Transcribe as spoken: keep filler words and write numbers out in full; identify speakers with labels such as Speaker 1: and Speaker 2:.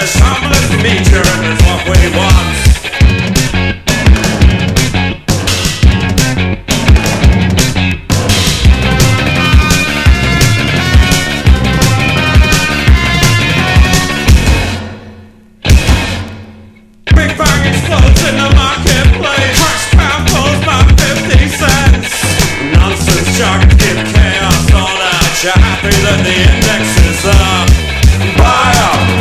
Speaker 1: Yes, harmless nature is what we want. Big bang explodes in the market.